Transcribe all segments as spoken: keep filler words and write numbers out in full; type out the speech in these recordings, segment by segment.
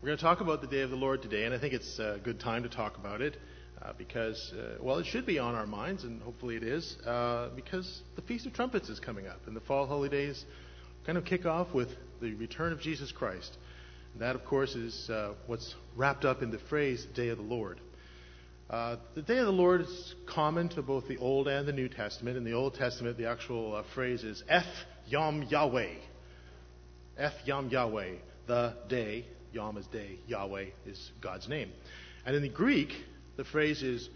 We're going to talk about the day of the Lord today, and I think it's a good time to talk about it uh, because, uh, well, it should be on our minds, and hopefully it is, uh, because the Feast of Trumpets is coming up, and the fall holidays kind of kick off with the return of Jesus Christ. And that, of course, is uh, what's wrapped up in the phrase, Day of the Lord. Uh, the Day of the Lord is common to both the Old and the New Testament. In the Old Testament, the actual uh, phrase is Eth Yom Yahweh. Eth Yom Yahweh, the day. Yom is day, Yahweh is God's name. And in the Greek, the phrase is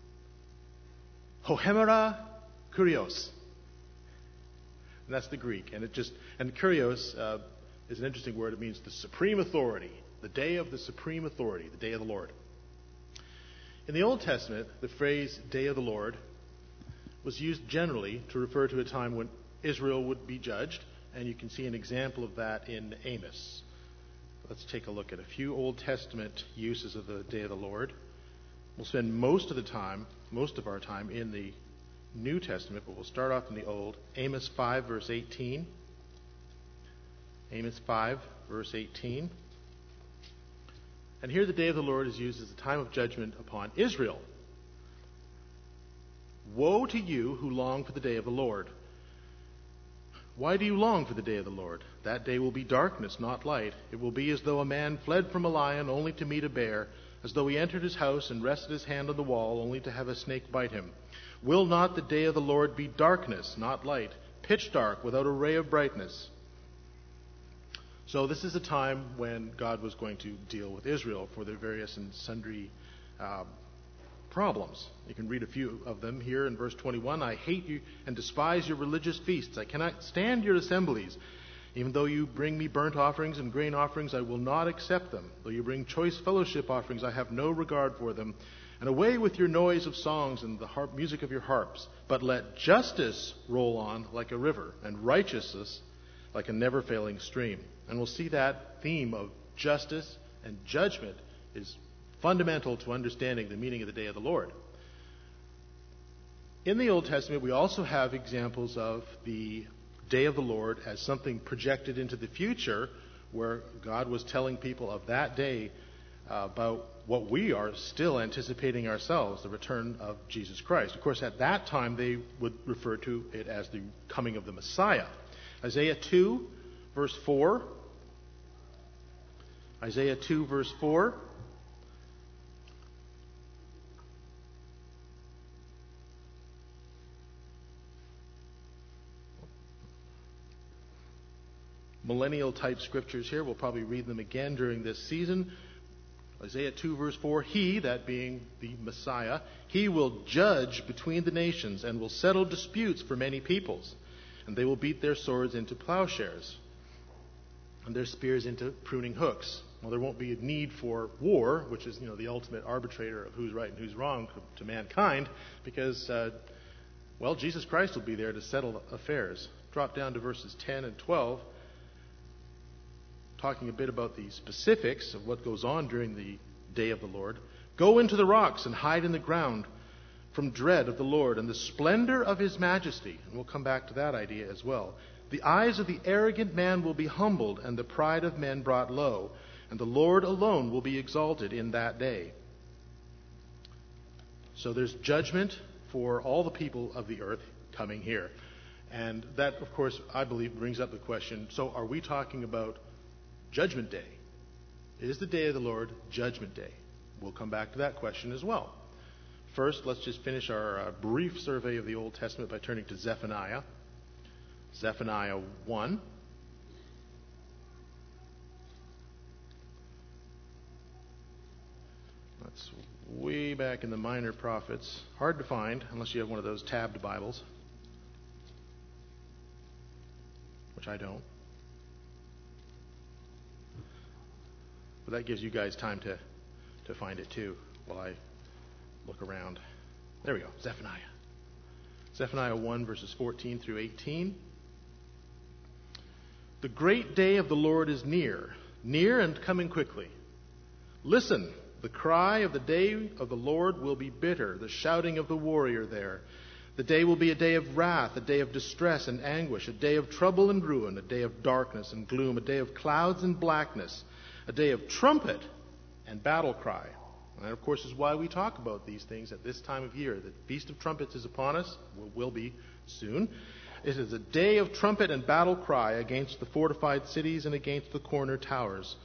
Hohemera Kurios. And that's the Greek. And it just and Kurios uh, is an interesting word. It means the supreme authority, the day of the supreme authority, the day of the Lord. In the Old Testament, the phrase day of the Lord was used generally to refer to a time when Israel would be judged, and you can see an example of that in Amos. Let's take a look at a few Old Testament uses of the day of the Lord. We'll spend most of the time, most of our time in the New Testament, but we'll start off in the Old. Amos five, verse eighteen. Amos five, verse eighteen. And here the day of the Lord is used as a time of judgment upon Israel. Woe to you who long for the day of the Lord. Why do you long for the day of the Lord? That day will be darkness, not light. It will be as though a man fled from a lion only to meet a bear, as though he entered his house and rested his hand on the wall only to have a snake bite him. Will not the day of the Lord be darkness, not light, pitch dark, without a ray of brightness? So this is a time when God was going to deal with Israel for their various and sundry uh, problems. You can read a few of them here in verse twenty-one. I hate you and despise your religious feasts. I cannot stand your assemblies. Even though you bring me burnt offerings and grain offerings, I will not accept them. Though you bring choice fellowship offerings, I have no regard for them. And away with your noise of songs and the harp music of your harps. But let justice roll on like a river, and righteousness like a never-failing stream. And we'll see that theme of justice and judgment is fundamental to understanding the meaning of the day of the Lord. In the Old Testament, we also have examples of the day of the Lord as something projected into the future, where God was telling people of that day uh, about what we are still anticipating ourselves, the return of Jesus Christ. Of course, at that time, they would refer to it as the coming of the Messiah. Isaiah two, verse four. Isaiah two, verse four. Millennial type scriptures here. We'll probably read them again during this season. Isaiah two, verse four. He, that being the Messiah, he will judge between the nations and will settle disputes for many peoples. And they will beat their swords into plowshares and their spears into pruning hooks. Well, there won't be a need for war, which is, you know, the ultimate arbitrator of who's right and who's wrong to mankind, because, uh, well, Jesus Christ will be there to settle affairs. Drop down to verses ten and twelve. Talking a bit about the specifics of what goes on during the day of the Lord. Go into the rocks and hide in the ground from dread of the Lord and the splendor of his majesty. And we'll come back to that idea as well. The eyes of the arrogant man will be humbled, and the pride of men brought low, and the Lord alone will be exalted in that day. So there's judgment for all the people of the earth coming here. And that, of course, I believe brings up the question, so are we talking about Judgment Day? Is the day of the Lord Judgment Day? We'll come back to that question as well. First, let's just finish our uh, brief survey of the Old Testament by turning to Zephaniah. Zephaniah one. That's way back in the Minor Prophets. Hard to find unless you have one of those tabbed Bibles, which I don't. But that gives you guys time to, to find it too while I look around. There we go, Zephaniah. Zephaniah one, verses fourteen through eighteen. The great day of the Lord is near, near and coming quickly. Listen, the cry of the day of the Lord will be bitter, the shouting of the warrior there. The day will be a day of wrath, a day of distress and anguish, a day of trouble and ruin, a day of darkness and gloom, a day of clouds and blackness, A day of trumpet and battle cry. And that, of course, is why we talk about these things at this time of year. The Feast of Trumpets is upon us, will be soon. It is a day of trumpet and battle cry against the fortified cities and against the corner towers.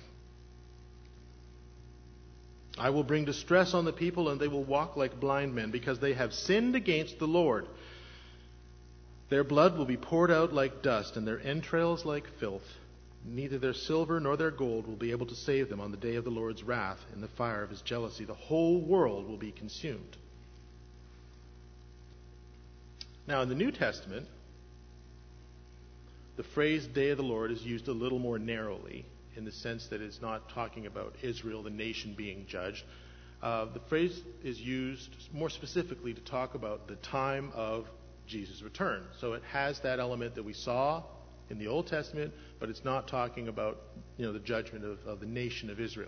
I will bring distress on the people, and they will walk like blind men, because they have sinned against the Lord. Their blood will be poured out like dust, and their entrails like filth. Neither their silver nor their gold will be able to save them on the day of the Lord's wrath in the fire of his jealousy. The whole world will be consumed. Now, in the New Testament, the phrase Day of the Lord is used a little more narrowly, in the sense that it's not talking about Israel, the nation, being judged. Uh, the phrase is used more specifically to talk about the time of Jesus' return. So it has that element that we saw in the Old Testament, but it's not talking about, you know, the judgment of, of the nation of Israel.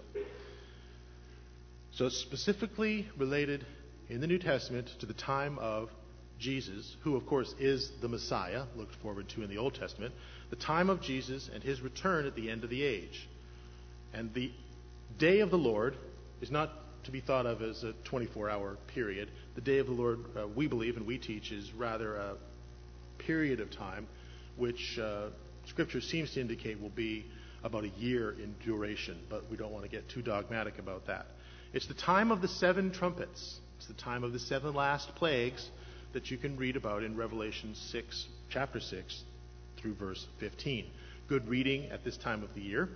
So it's specifically related in the New Testament to the time of Jesus, who of course is the Messiah, looked forward to in the Old Testament, the time of Jesus and his return at the end of the age. And the day of the Lord is not to be thought of as a twenty-four hour period. The day of the Lord, uh, we believe and we teach, is rather a period of time which uh, Scripture seems to indicate will be about a year in duration, but we don't want to get too dogmatic about that. It's the time of the seven trumpets. It's the time of the seven last plagues that you can read about in Revelation six, chapter six, through verse fifteen. Good reading at this time of the year.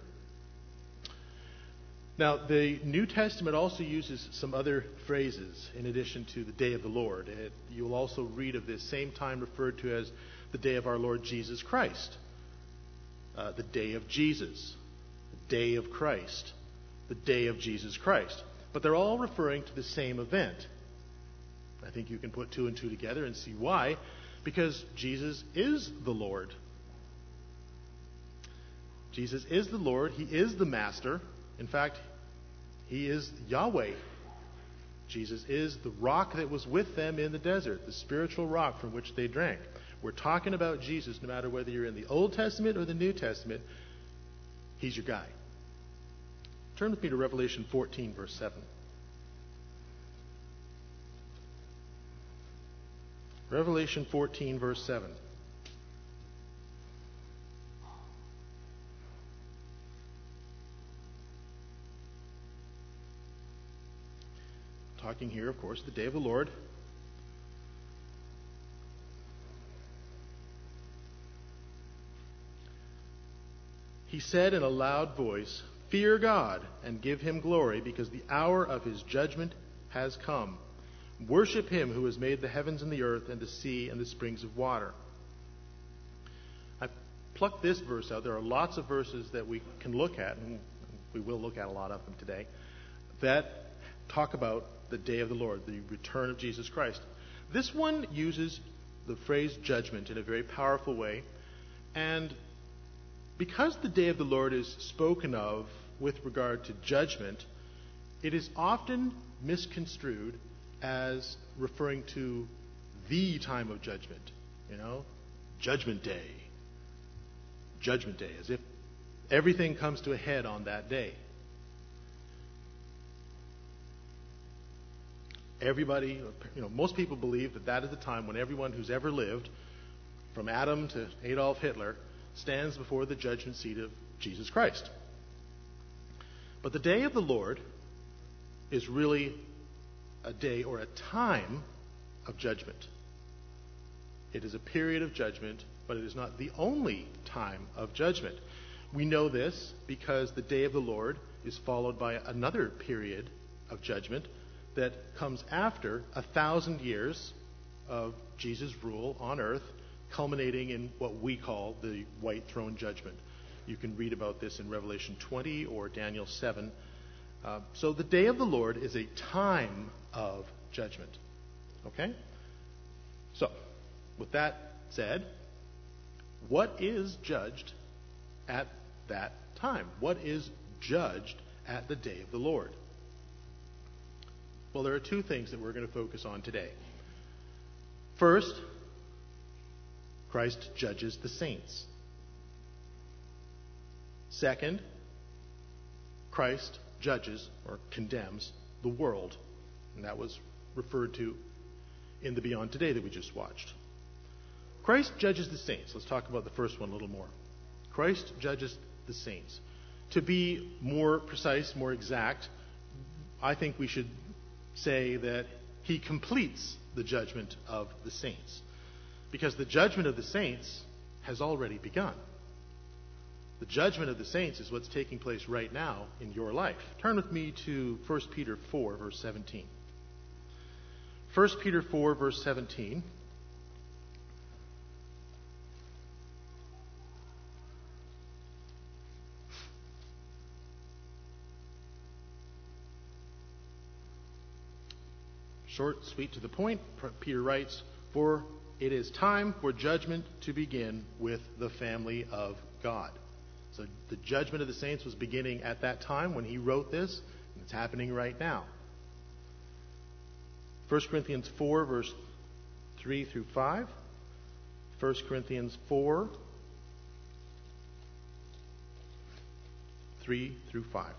Now, the New Testament also uses some other phrases in addition to the day of the Lord. It, you'll also read of this same time referred to as the day of our Lord Jesus Christ, uh, the day of Jesus, the day of Christ, the day of Jesus Christ. But they're all referring to the same event. I think you can put two and two together and see why. Because Jesus is the Lord. Jesus is the Lord. He is the Master. In fact, he is Yahweh. Jesus is the rock that was with them in the desert, the spiritual rock from which they drank. We're talking about Jesus no matter whether you're in the Old Testament or the New Testament. He's your guy. Turn with me to Revelation fourteen, verse seven. Revelation fourteen, verse seven. Talking here, of course, the day of the Lord. He said in a loud voice, "Fear God and give him glory, because the hour of his judgment has come. Worship him who has made the heavens and the earth and the sea and the springs of water." I plucked this verse out. There are lots of verses that we can look at, and we will look at a lot of them today, that talk about the day of the Lord, the return of Jesus Christ. This one uses the phrase judgment in a very powerful way, and because the day of the Lord is spoken of with regard to judgment, it is often misconstrued as referring to the time of judgment. You know, Judgment Day. Judgment Day, as if everything comes to a head on that day. Everybody, you know, most people believe that that is the time when everyone who's ever lived, from Adam to Adolf Hitler, stands before the judgment seat of Jesus Christ. But the day of the Lord is really a day or a time of judgment. It is a period of judgment, but it is not the only time of judgment. We know this because the day of the Lord is followed by another period of judgment that comes after a thousand years of Jesus' rule on earth, culminating in what we call the white throne judgment. You can read about this in Revelation twenty or Daniel seven. Uh, so the day of the Lord is a time of judgment. Okay? So, with that said, what is judged at that time? What is judged at the day of the Lord? Well, there are two things that we're going to focus on today. First, Christ judges the saints. Second, Christ judges or condemns the world. And that was referred to in the Beyond Today that we just watched. Christ judges the saints. Let's talk about the first one a little more. Christ judges the saints. To be more precise, more exact, I think we should say that he completes the judgment of the saints. Because the judgment of the saints has already begun. The judgment of the saints is what's taking place right now in your life. Turn with me to First Peter four, verse seventeen. First Peter four, verse seventeen. Short, sweet, to the point. Peter writes, "For it is time for judgment to begin with the family of God." So the judgment of the saints was beginning at that time when he wrote this, and it's happening right now. First Corinthians four, verse three through five. First Corinthians four, three through five.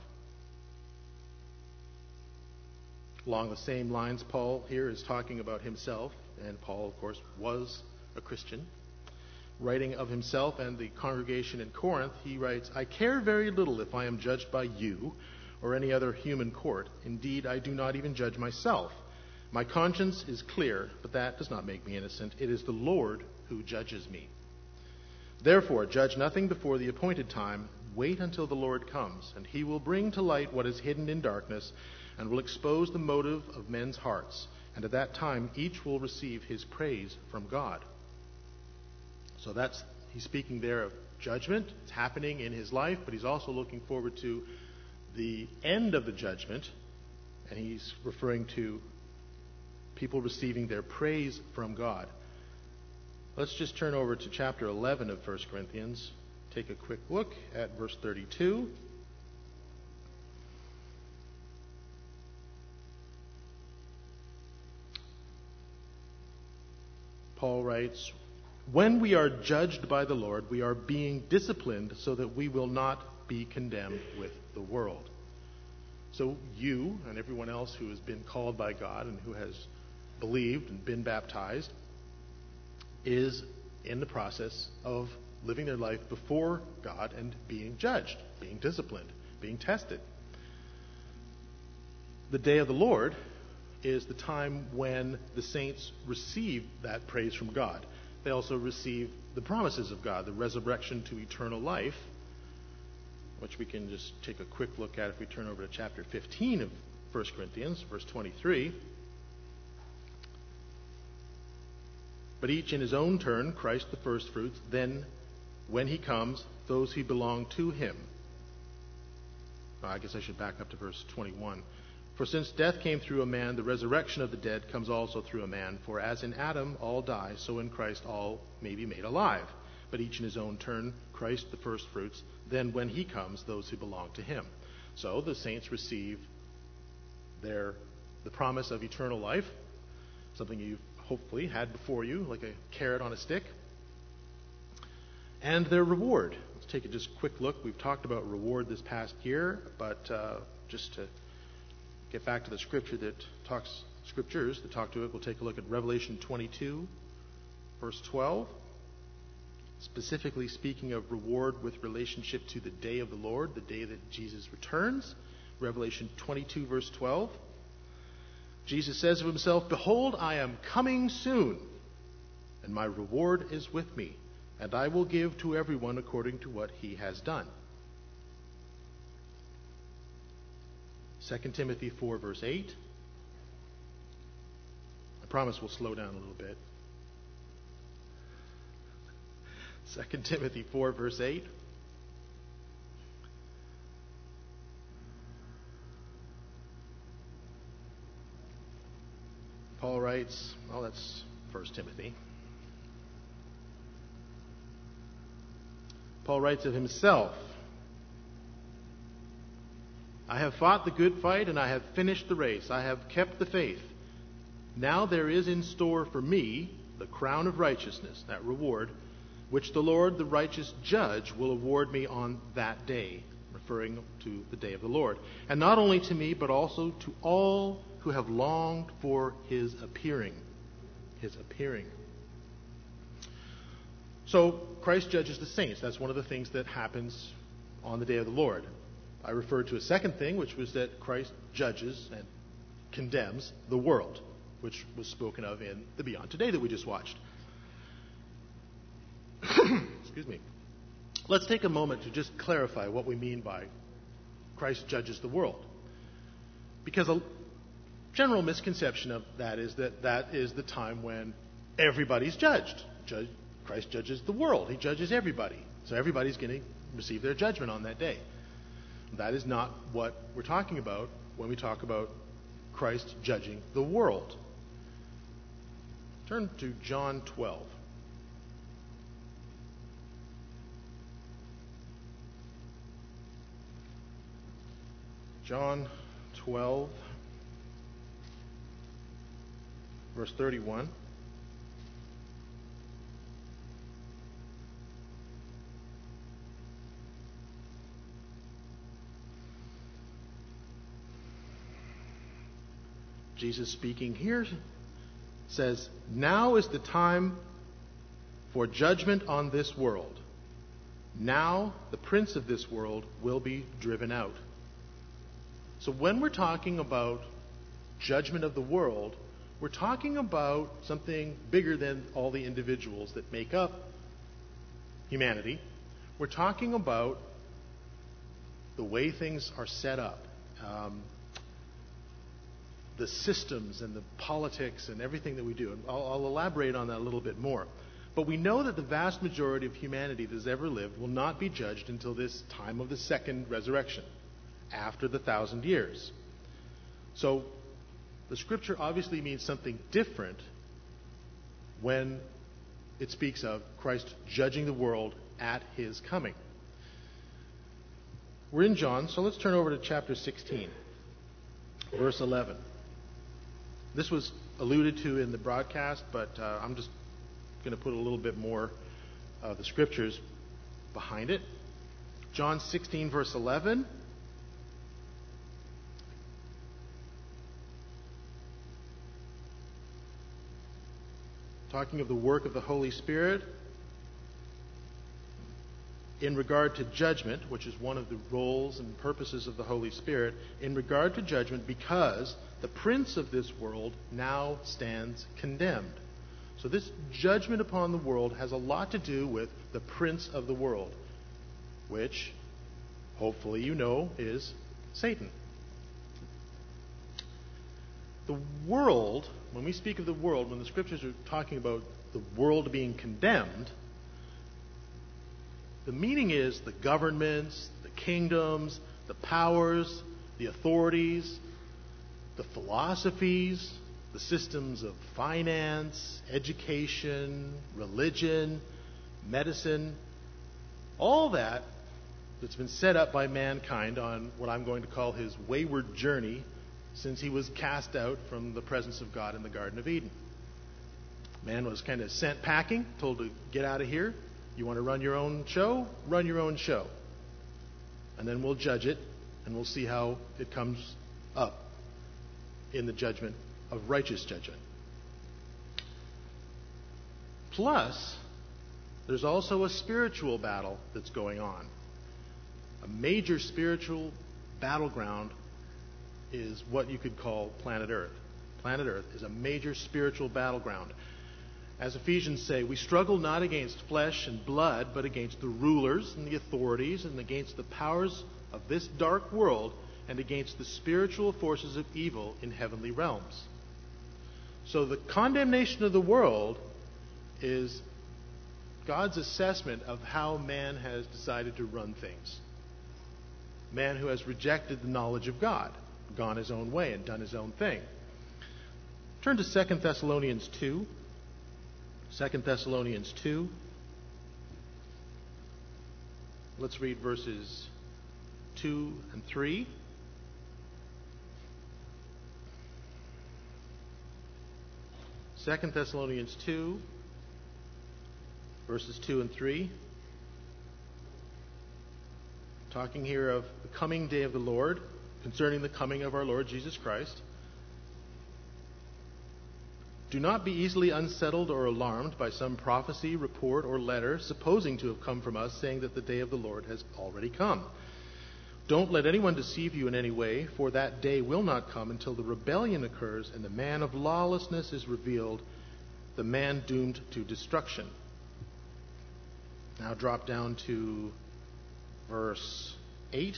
Along the same lines, Paul here is talking about himself, and Paul, of course, was a Christian. Writing of himself and the congregation in Corinth, he writes, "I care very little if I am judged by you or any other human court. Indeed, I do not even judge myself. My conscience is clear, but that does not make me innocent. It is the Lord who judges me. Therefore, judge nothing before the appointed time. Wait until the Lord comes, and he will bring to light what is hidden in darkness, and will expose the motive of men's hearts. And at that time, each will receive his praise from God." So that's, he's speaking there of judgment. It's happening in his life, but he's also looking forward to the end of the judgment. And he's referring to people receiving their praise from God. Let's just turn over to chapter eleven of First Corinthians. Take a quick look at verse thirty-two. Paul writes, "When we are judged by the Lord, we are being disciplined so that we will not be condemned with the world." So you and everyone else who has been called by God and who has believed and been baptized is in the process of living their life before God and being judged, being disciplined, being tested. The day of the Lord is the time when the saints receive that praise from God. They also receive the promises of God, the resurrection to eternal life, which we can just take a quick look at if we turn over to chapter fifteen of First Corinthians, verse twenty-three. "But each in his own turn, Christ the firstfruits, then when he comes, those who belong to him." Oh, I guess I should back up to verse twenty-one. "For since death came through a man, the resurrection of the dead comes also through a man. For as in Adam all die, so in Christ all may be made alive. But each in his own turn, Christ the firstfruits, then when he comes, those who belong to him." So the saints receive their the promise of eternal life, something you've hopefully had before you, like a carrot on a stick, and their reward. Let's take a just quick look. We've talked about reward this past year, but uh, just to get back to the scripture that talks scriptures that talk to it, we'll take a look at Revelation twenty-two, verse twelve. Specifically speaking of reward with relationship to the day of the Lord, the day that Jesus returns. Revelation twenty-two, verse twelve. Jesus says of himself, "Behold, I am coming soon, and my reward is with me, and I will give to everyone according to what he has done." Second Timothy four, verse eight. I promise we'll slow down a little bit. Second Timothy four, verse eight. Paul writes, well, that's First Timothy. Paul writes of himself, "I have fought the good fight, and I have finished the race. I have kept the faith. Now there is in store for me the crown of righteousness," that reward, "which the Lord, the righteous judge, will award me on that day," referring to the day of the Lord. And not only to me, but also to all who have longed for his appearing. His appearing. So Christ judges the saints. That's one of the things that happens on the day of the Lord. I referred to a second thing, which was that Christ judges and condemns the world, which was spoken of in the Beyond Today that we just watched. Excuse me. Let's take a moment to just clarify what we mean by Christ judges the world. Because a general misconception of that is that that is the time when everybody's judged. Judge, Christ judges the world. He judges everybody. So everybody's going to receive their judgment on that day. That is not what we're talking about when we talk about Christ judging the world. Turn to John twelve. John twelve, verse thirty-one. Jesus speaking here says, "Now is the time for judgment on this world. Now the prince of this world will be driven out." So when we're talking about judgment of the world, we're talking about something bigger than all the individuals that make up humanity. We're talking about the way things are set up, um, the systems and the politics and everything that we do. And I'll, I'll elaborate on that a little bit more. But we know that the vast majority of humanity that has ever lived will not be judged until this time of the second resurrection, after the thousand years. So the scripture obviously means something different when it speaks of Christ judging the world at his coming. We're in John, so let's turn over to chapter sixteen, verse eleven. This was alluded to in the broadcast, but uh, I'm just going to put a little bit more of the scriptures behind it. John sixteen, verse eleven. Talking of the work of the Holy Spirit in regard to judgment, which is one of the roles and purposes of the Holy Spirit, in regard to judgment, because the prince of this world now stands condemned. So this judgment upon the world has a lot to do with the prince of the world, which, hopefully you know, is Satan. The world, when we speak of the world, when the scriptures are talking about the world being condemned, the meaning is the governments, the kingdoms, the powers, the authorities, the philosophies, the systems of finance, education, religion, medicine, all that that's been set up by mankind on what I'm going to call his wayward journey since he was cast out from the presence of God in the Garden of Eden. Man was kind of sent packing, told to get out of here. You want to run your own show? Run your own show. And then we'll judge it, and we'll see how it comes up in the judgment of righteous judgment. Plus, there's also a spiritual battle that's going on. A major spiritual battleground is what you could call planet Earth. Planet Earth is a major spiritual battleground. As Ephesians say, we struggle not against flesh and blood, but against the rulers and the authorities and against the powers of this dark world and against the spiritual forces of evil in heavenly realms. So the condemnation of the world is God's assessment of how man has decided to run things. Man who has rejected the knowledge of God, gone his own way and done his own thing. Turn to Second Thessalonians two. Second Thessalonians two. Let's read verses two and three. Second Thessalonians two, verses two and three. talking here of the coming day of the Lord, concerning the coming of our Lord Jesus Christ. Do not be easily unsettled or alarmed by some prophecy, report, or letter supposing to have come from us, saying that the day of the Lord has already come. Don't let anyone deceive you in any way, for that day will not come until the rebellion occurs and the man of lawlessness is revealed, the man doomed to destruction. Now drop down to verse eight.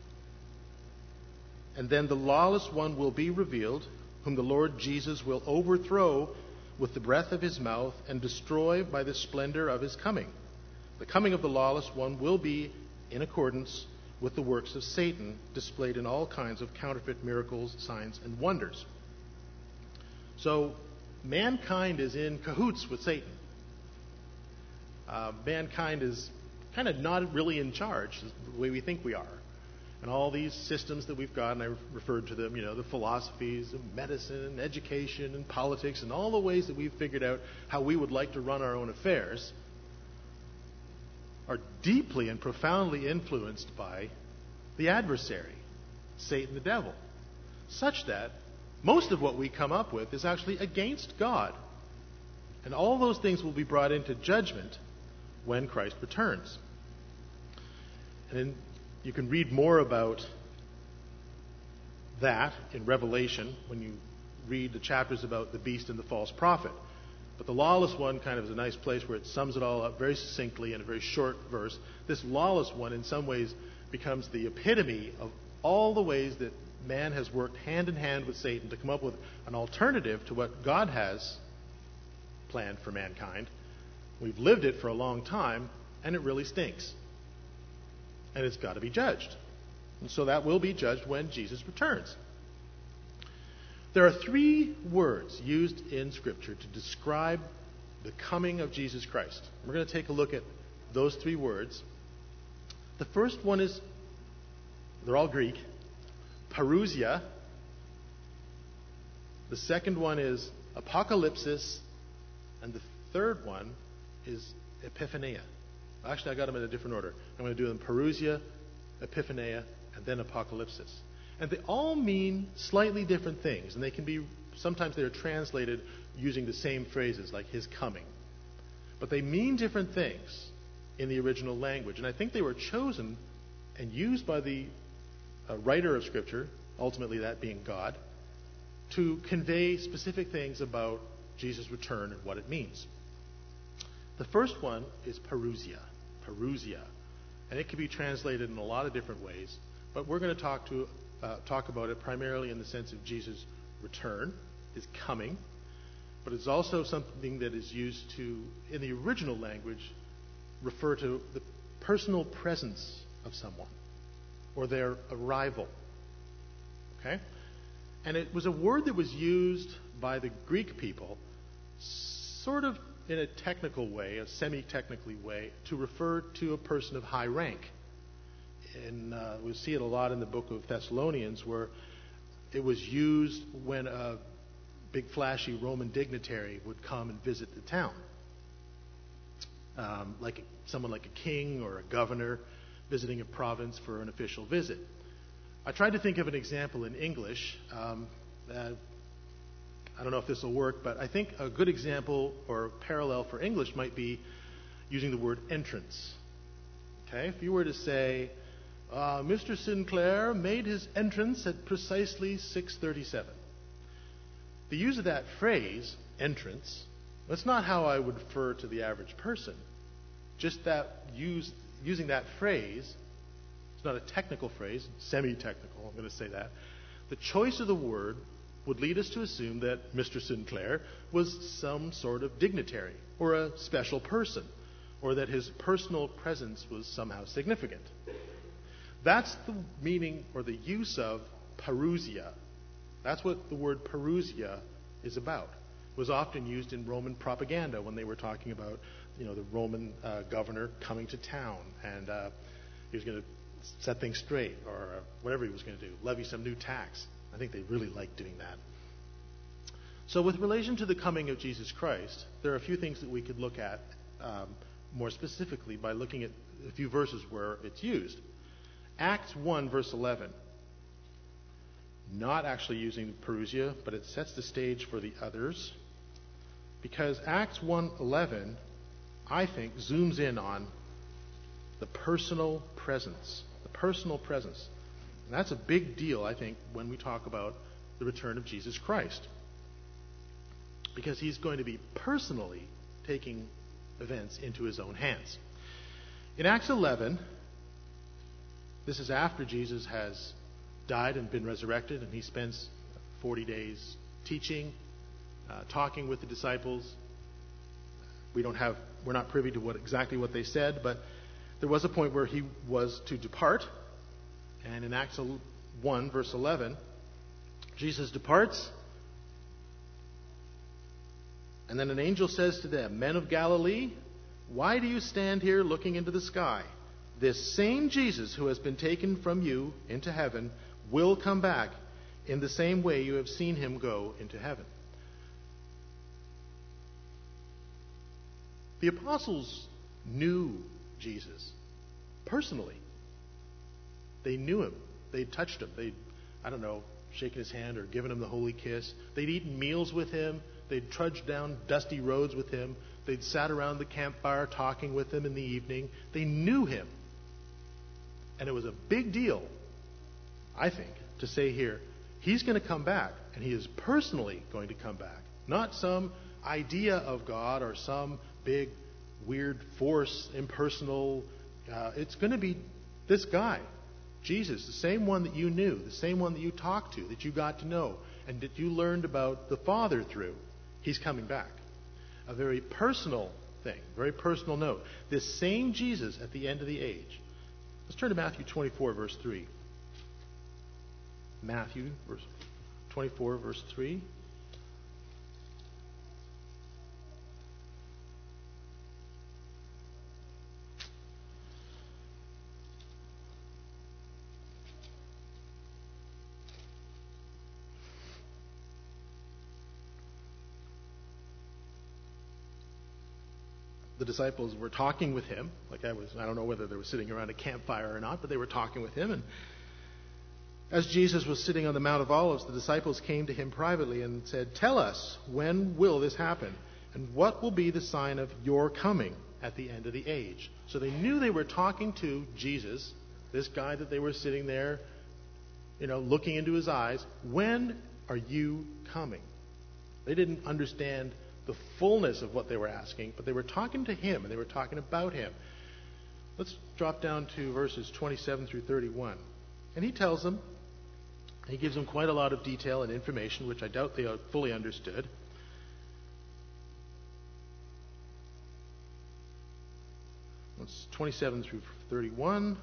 And then the lawless one will be revealed, whom the Lord Jesus will overthrow with the breath of his mouth and destroy by the splendor of his coming. The coming of the lawless one will be in accordance with the works of Satan, displayed in all kinds of counterfeit miracles, signs, and wonders. So, mankind is in cahoots with Satan. Uh, mankind is kind of not really in charge the way we think we are. And all these systems that we've got, and I referred to them, you know, the philosophies of medicine, education, and politics, and all the ways that we've figured out how we would like to run our own affairs, are deeply and profoundly influenced by the adversary, Satan the devil, such that most of what we come up with is actually against God. And all those things will be brought into judgment when Christ returns. And in You can read more about that in Revelation when you read the chapters about the beast and the false prophet. But the lawless one kind of is a nice place where it sums it all up very succinctly in a very short verse. This lawless one in some ways becomes the epitome of all the ways that man has worked hand in hand with Satan to come up with an alternative to what God has planned for mankind. We've lived it for a long time, and it really stinks. And it's got to be judged. And so that will be judged when Jesus returns. There are three words used in Scripture to describe the coming of Jesus Christ. We're going to take a look at those three words. The first one is, they're all Greek, parousia. The second one is apocalypsis. And the third one is epiphania. Actually, I got them in a different order. I'm going to do them parousia, epiphania, and then apocalypsis. And they all mean slightly different things. And they can be, sometimes they're translated using the same phrases, like his coming. But they mean different things in the original language. And I think they were chosen and used by the uh, writer of Scripture, ultimately that being God, to convey specific things about Jesus' return and what it means. The first one is parousia. Parousia. And it can be translated in a lot of different ways, but we're going to talk to uh, talk about it primarily in the sense of Jesus' return, his coming, but it's also something that is used to, in the original language, refer to the personal presence of someone or their arrival. Okay? And it was a word that was used by the Greek people sort of in a technical way, a semi-technically way, to refer to a person of high rank. And uh, we see it a lot in the book of Thessalonians, where it was used when a big flashy Roman dignitary would come and visit the town. Um, like someone like a king or a governor visiting a province for an official visit. I tried to think of an example in English. Um, uh, I don't know if this will work, but I think a good example or parallel for English might be using the word entrance. Okay? If you were to say, uh, Mister Sinclair made his entrance at precisely six thirty-seven. The use of that phrase, entrance, that's not how I would refer to the average person. Just that use, using that phrase, it's not a technical phrase, semi-technical, I'm going to say that. The choice of the word would lead us to assume that Mister Sinclair was some sort of dignitary or a special person, or that his personal presence was somehow significant. That's the meaning or the use of parousia. That's what the word parousia is about. It was often used in Roman propaganda when they were talking about, you know, the Roman uh, governor coming to town and uh, he was going to set things straight or uh, whatever he was going to do, levy some new tax. I think they really like doing that. So with relation to the coming of Jesus Christ, there are a few things that we could look at um, more specifically by looking at a few verses where it's used. Acts one, verse eleven. Not actually using Perusia, but it sets the stage for the others. Because Acts one eleven, I think, zooms in on the personal presence. The personal presence. And that's a big deal, I think, when we talk about the return of Jesus Christ. Because he's going to be personally taking events into his own hands. In Acts eleven, this is after Jesus has died and been resurrected, and he spends forty days teaching, uh, talking with the disciples. We don't have, we're not privy to what exactly what they said, but there was a point where he was to depart. And in Acts one, verse eleven, Jesus departs, and then an angel says to them, "Men of Galilee, why do you stand here looking into the sky? This same Jesus who has been taken from you into heaven will come back in the same way you have seen him go into heaven." The apostles knew Jesus personally. They knew him. They'd touched him. They'd, I don't know, shaken his hand or given him the holy kiss. They'd eaten meals with him. They'd trudged down dusty roads with him. They'd sat around the campfire talking with him in the evening. They knew him. And it was a big deal, I think, to say here, he's going to come back, and he is personally going to come back. Not some idea of God or some big, weird force, impersonal. Uh, it's going to be this guy, Jesus, the same one that you knew, the same one that you talked to, that you got to know, and that you learned about the Father through. He's coming back. A very personal thing, very personal note. This same Jesus at the end of the age. Let's turn to Matthew twenty-four, verse three. Matthew verse twenty-four, verse three. The disciples were talking with him. Like I was, I don't know whether they were sitting around a campfire or not, but they were talking with him. And as Jesus was sitting on the Mount of Olives, the disciples came to him privately and said, "Tell us, when will this happen? And what will be the sign of your coming at the end of the age?" So they knew they were talking to Jesus, this guy that they were sitting there, you know, looking into his eyes. When are you coming? They didn't understand the fullness of what they were asking, but they were talking to him, and they were talking about him. Let's drop down to verses twenty-seven through thirty-one. And he tells them, he gives them quite a lot of detail and information, which I doubt they fully understood. That's twenty-seven through thirty-one.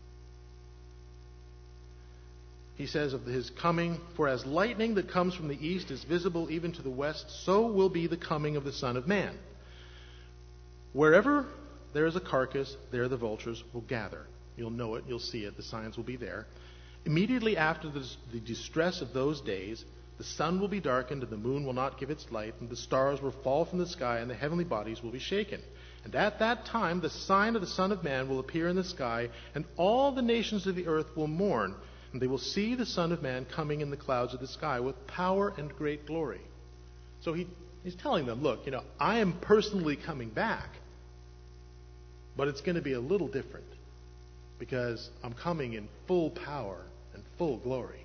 He says of his coming, "For as lightning that comes from the east is visible even to the west, so will be the coming of the Son of Man. Wherever there is a carcass, there the vultures will gather." You'll know it, you'll see it, the signs will be there. "Immediately after the, the distress of those days, the sun will be darkened, and the moon will not give its light, and the stars will fall from the sky, and the heavenly bodies will be shaken. And at that time the sign of the Son of Man will appear in the sky, and all the nations of the earth will mourn. And they will see the Son of Man coming in the clouds of the sky with power and great glory." So he, he's telling them, look, you know, I am personally coming back, but it's going to be a little different because I'm coming in full power and full glory.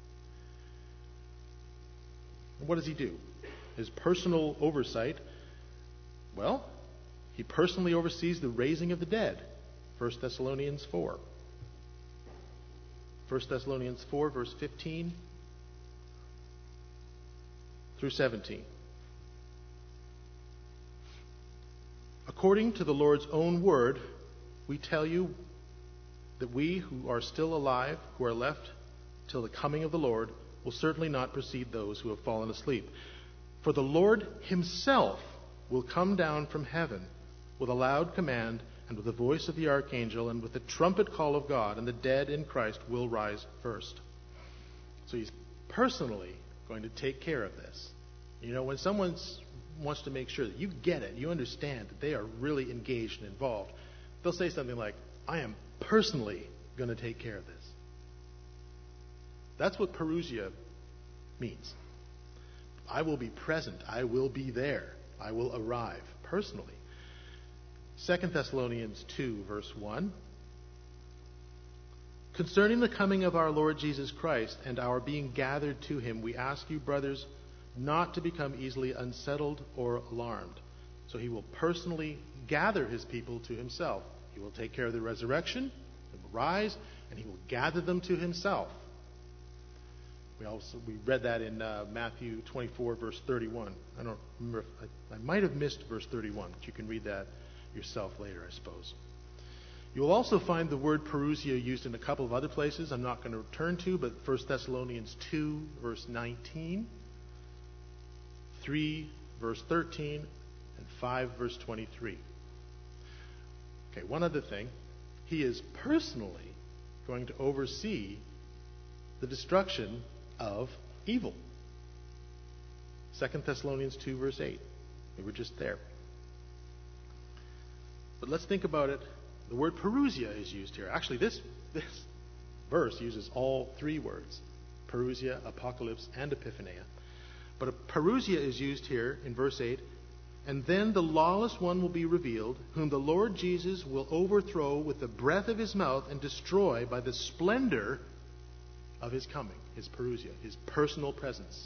And what does he do? His personal oversight, well, he personally oversees the raising of the dead. First Thessalonians four. First Thessalonians four, verse fifteen through seventeen. "According to the Lord's own word, we tell you that we who are still alive, who are left till the coming of the Lord, will certainly not precede those who have fallen asleep. For the Lord himself will come down from heaven with a loud command, and with the voice of the archangel, and with the trumpet call of God, and the dead in Christ will rise first." So he's personally going to take care of this. You know, when someone wants to make sure that you get it, you understand that they are really engaged and involved, they'll say something like, "I am personally going to take care of this. That's what parousia means. I will be present. I will be there. I will arrive personally. Second Thessalonians two, verse one. Concerning the coming of our Lord Jesus Christ and our being gathered to him, we ask you, brothers, not to become easily unsettled or alarmed. So he will personally gather his people to himself. He will take care of the resurrection, he will rise, and he will gather them to himself. We also we read that in uh, Matthew twenty-four, verse thirty-one. I don't remember if I, I might have missed verse thirty-one, but you can read that yourself later, I suppose. You'll also find the word parousia used in a couple of other places I'm not going to turn to, but First Thessalonians two, verse nineteen, three, verse thirteen, and five, verse twenty-three. Okay, one other thing. He is personally going to oversee the destruction of evil. Second Thessalonians two, verse eight. We were just there. But let's think about it. The word parousia is used here. Actually, this, this verse uses all three words. Parousia, apocalypse, and epiphania. But a parousia is used here in verse eight. And then the lawless one will be revealed, whom the Lord Jesus will overthrow with the breath of his mouth and destroy by the splendor of his coming, his parousia, his personal presence.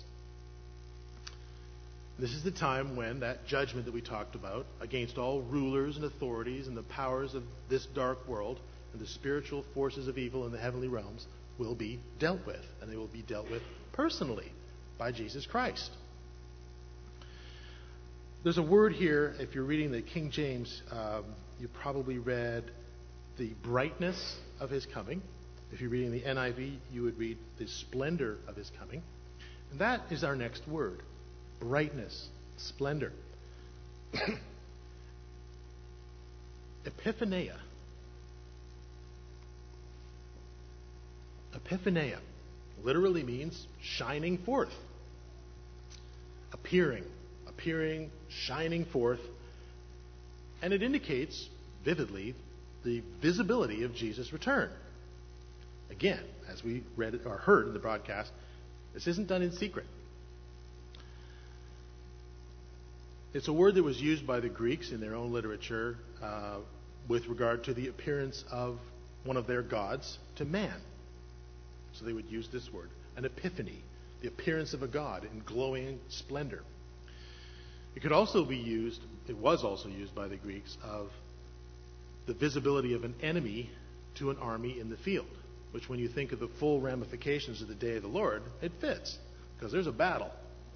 This is the time when that judgment that we talked about against all rulers and authorities and the powers of this dark world and the spiritual forces of evil in the heavenly realms will be dealt with. And they will be dealt with personally by Jesus Christ. There's a word here, if you're reading the King James, um, you probably read the brightness of his coming. If you're reading the N I V, you would read the splendor of his coming. And that is our next word. Brightness, splendor. Epiphania. Epiphania literally means shining forth. Appearing. Appearing, shining forth. And it indicates vividly the visibility of Jesus' return. Again, as we read or heard in the broadcast, this isn't done in secret. It's a word that was used by the Greeks in their own literature uh, with regard to the appearance of one of their gods to man. So they would use this word, an epiphany, the appearance of a god in glowing splendor. It could also be used, it was also used by the Greeks, of the visibility of an enemy to an army in the field, which when you think of the full ramifications of the day of the Lord, it fits, because there's a battle.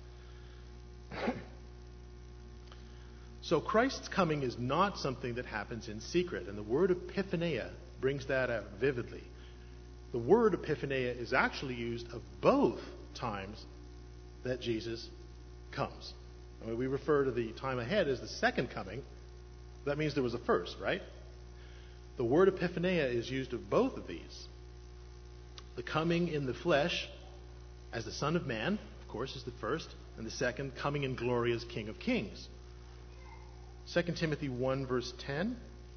So Christ's coming is not something that happens in secret, and the word epiphania brings that out vividly. The word epiphania is actually used of both times that Jesus comes. I mean, we refer to the time ahead as the second coming. That means there was a first, right? The word epiphania is used of both of these. The coming in the flesh as the Son of Man, of course, is the first, and the second, coming in glory as King of Kings. Second Timothy one, verse ten.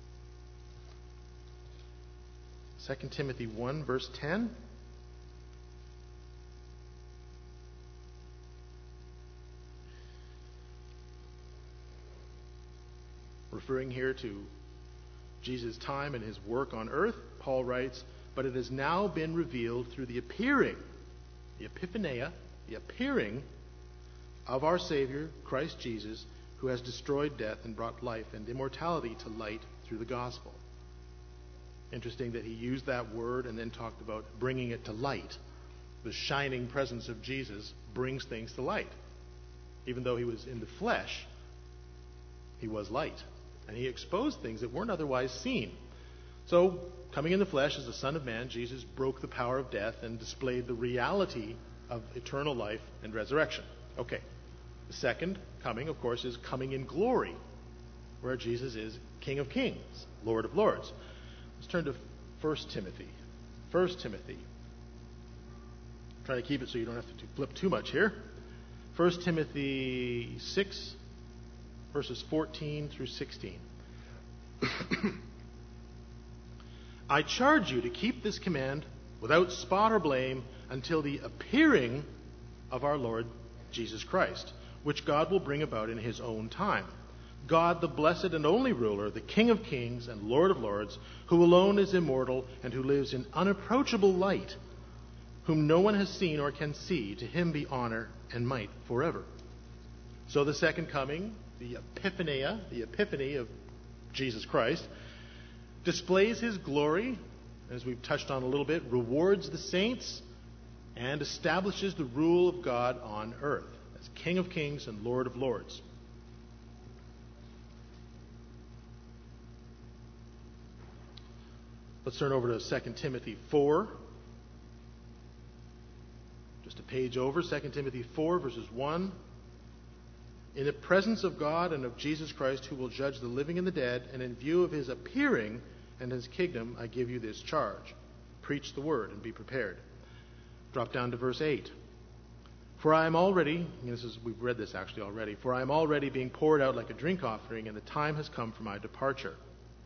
Second Timothy one, verse ten. Referring here to Jesus' time and his work on earth, Paul writes, "But it has now been revealed through the appearing," the epiphania, the appearing of our Savior, Christ Jesus, who has destroyed death and brought life and immortality to light through the gospel. Interesting that he used that word and then talked about bringing it to light. The shining presence of Jesus brings things to light. Even though he was in the flesh, he was light. And he exposed things that weren't otherwise seen. So, coming in the flesh as the Son of Man, Jesus broke the power of death and displayed the reality of eternal life and resurrection. Okay. The second coming, of course, is coming in glory, where Jesus is King of Kings, Lord of Lords. Let's turn to First Timothy. First Timothy. I'm trying to keep it so you don't have to flip too much here. First Timothy six, verses fourteen through sixteen. I charge you to keep this command without spot or blame until the appearing of our Lord Jesus Christ, which God will bring about in his own time. God, the blessed and only ruler, the King of kings and Lord of lords, who alone is immortal and who lives in unapproachable light, whom no one has seen or can see, to him be honor and might forever. So the second coming, the epiphania, the epiphany of Jesus Christ, displays his glory, as we've touched on a little bit, rewards the saints, and establishes the rule of God on earth as King of kings and Lord of lords. Let's turn over to Second Timothy four. Just a page over, Second Timothy four, verses one. In the presence of God and of Jesus Christ, who will judge the living and the dead, and in view of his appearing and his kingdom, I give you this charge. Preach the word and be prepared. Drop down to verse eight. For I am already, this is, we've read this actually already, for I am already being poured out like a drink offering, and the time has come for my departure.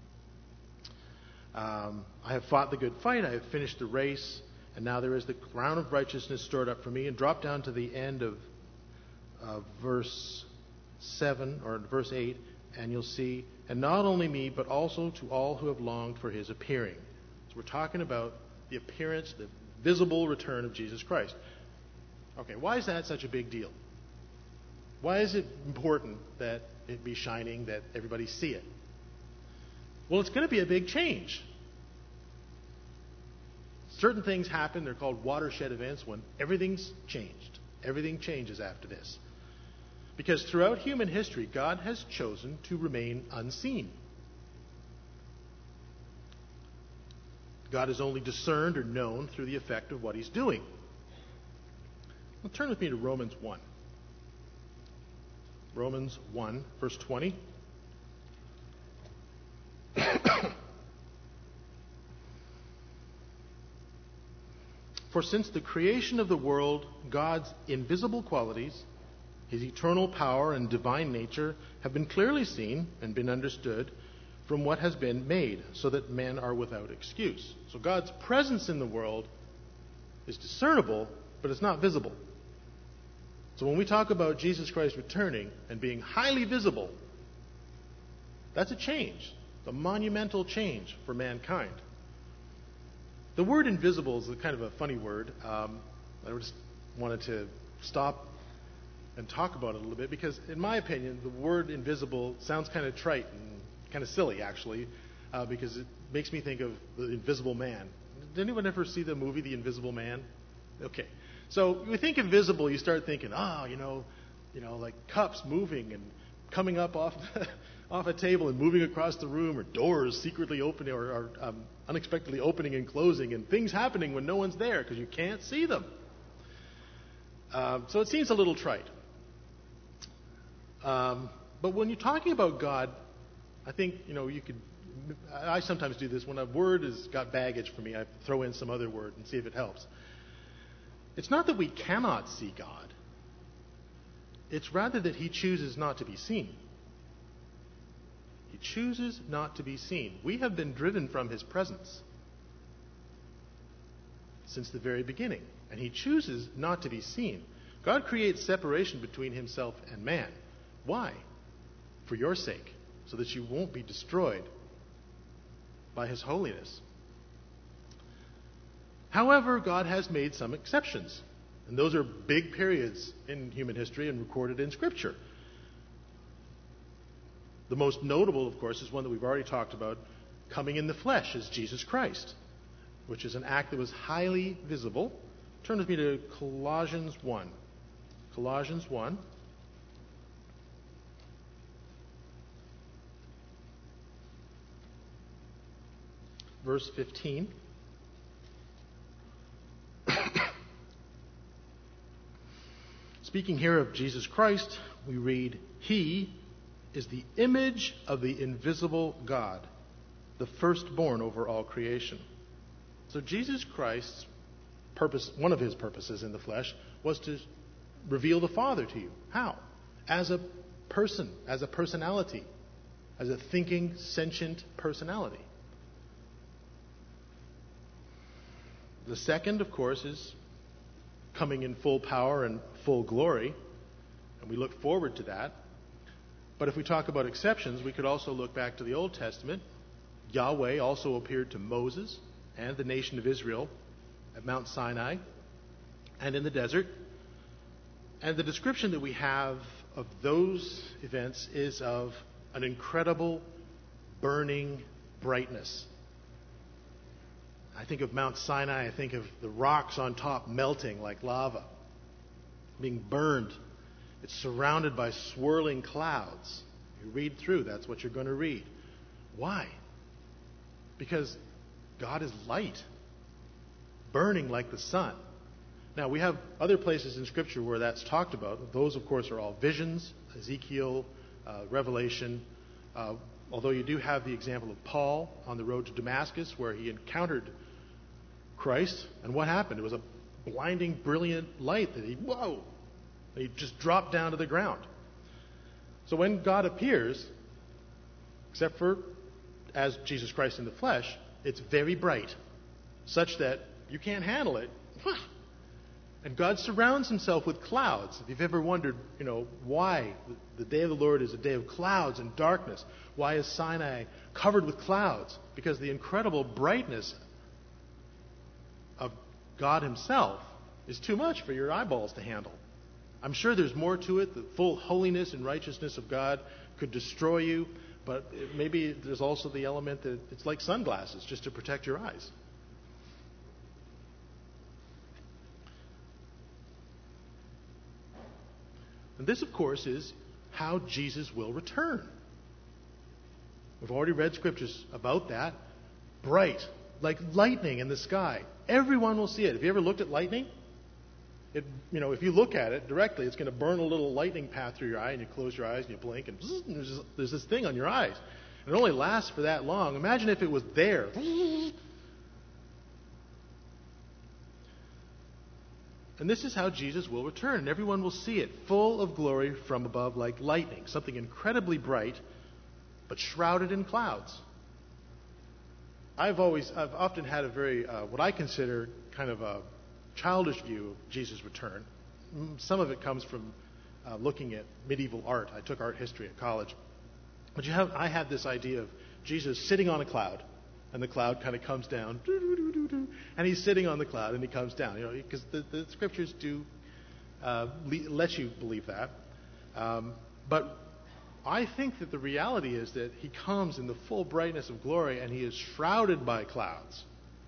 Um, I have fought the good fight, I have finished the race, and now there is the crown of righteousness stored up for me. And drop down to the end of uh, verse seven, or verse eight, and you'll see, and not only me, but also to all who have longed for his appearing. So we're talking about the appearance, the visible return of Jesus Christ. Okay, why is that such a big deal? Why is it important that it be shining, that everybody see it? Well, it's going to be a big change. Certain things happen, they're called watershed events, when everything's changed. Everything changes after this. Because throughout human history, God has chosen to remain unseen. God is only discerned or known through the effect of what he's doing. Well, turn with me to Romans one. Romans one, verse twenty. For since the creation of the world, God's invisible qualities, his eternal power and divine nature, have been clearly seen and been understood from what has been made, so that men are without excuse. So God's presence in the world is discernible, but it's not visible. So when we talk about Jesus Christ returning and being highly visible, that's a change, a monumental change for mankind. The word invisible is a kind of a funny word. Um, I just wanted to stop and talk about it a little bit because, in my opinion, the word invisible sounds kind of trite and kind of silly, actually, uh, because it makes me think of the Invisible Man. Did anyone ever see the movie The Invisible Man? Okay. So when you think invisible, you start thinking, ah, oh, you know, you know, like cups moving and coming up off off a table and moving across the room, or doors secretly opening or, or um, unexpectedly opening and closing, and things happening when no one's there because you can't see them. Um, so it seems a little trite. Um, but when you're talking about God, I think, you know, you could, I sometimes do this. When a word has got baggage for me, I throw in some other word and see if it helps. It's not that we cannot see God. It's rather that he chooses not to be seen. He chooses not to be seen. We have been driven from his presence since the very beginning, and he chooses not to be seen. God creates separation between himself and man. Why? For your sake, so that you won't be destroyed by his holiness. However, God has made some exceptions, and those are big periods in human history and recorded in Scripture. The most notable, of course, is one that we've already talked about, coming in the flesh as Jesus Christ, which is an act that was highly visible. Turn with me to Colossians one. Colossians one. Verse fifteen. Speaking here of Jesus Christ, we read, He is the image of the invisible God, the firstborn over all creation. So Jesus Christ's purpose, one of his purposes in the flesh, was to reveal the Father to you. How? As a person, as a personality, as a thinking, sentient personality. The second, of course, is coming in full power and full glory, and we look forward to that. But if we talk about exceptions, we could also look back to the Old Testament. Yahweh also appeared to Moses and the nation of Israel at Mount Sinai and in the desert. And the description that we have of those events is of an incredible burning brightness. I think of Mount Sinai, I think of the rocks on top melting like lava, being burned. It's surrounded by swirling clouds. You read through, that's what you're going to read. Why? Because God is light, burning like the sun. Now, we have other places in Scripture where that's talked about. Those, of course, are all visions, Ezekiel, uh, Revelation. Uh, although you do have the example of Paul on the road to Damascus where he encountered Christ. And what happened? It was a blinding, brilliant light that he, whoa, he just dropped down to the ground. So when God appears, except for as Jesus Christ in the flesh, it's very bright, such that you can't handle it. And God surrounds himself with clouds. If you've ever wondered, you know, why the day of the Lord is a day of clouds and darkness, why is Sinai covered with clouds? Because the incredible brightness of God himself is too much for your eyeballs to handle. I'm sure there's more to it. The full holiness and righteousness of God could destroy you, but maybe there's also the element that it's like sunglasses, just to protect your eyes. And this, of course, is how Jesus will return. We've already read scriptures about that. Bright, like lightning in the sky. Everyone will see it. Have you ever looked at lightning? It, you know, if you look at it directly, it's going to burn a little lightning path through your eye, and you close your eyes and you blink, and, zzz, and there's, this, there's this thing on your eyes. And it only lasts for that long. Imagine if it was there. And this is how Jesus will return. And everyone will see it, full of glory from above like lightning, something incredibly bright, but shrouded in clouds. I've always, I've often had a very, uh, what I consider kind of a childish view of Jesus' return. Some of it comes from uh, looking at medieval art. I took art history at college. But you have, I had this idea of Jesus sitting on a cloud, and the cloud kind of comes down, and he's sitting on the cloud, and he comes down. You know, because the, the scriptures do uh, le- let you believe that. Um, but I think that the reality is that he comes in the full brightness of glory, and he is shrouded by clouds.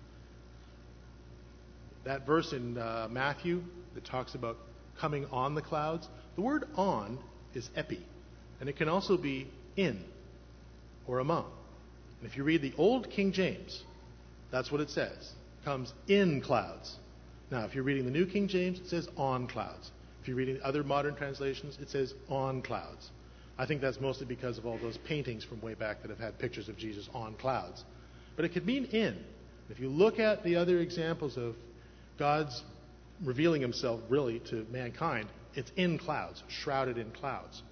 That verse in uh, Matthew that talks about coming on the clouds, the word on is epi, and it can also be in or among. And if you read the old King James, that's what it says. Comes in clouds. Now, if you're reading the New King James, it says on clouds. If you're reading other modern translations, it says on clouds. I think that's mostly because of all those paintings from way back that have had pictures of Jesus on clouds. But it could mean in. If you look at the other examples of God's revealing himself really to mankind, it's in clouds, shrouded in clouds.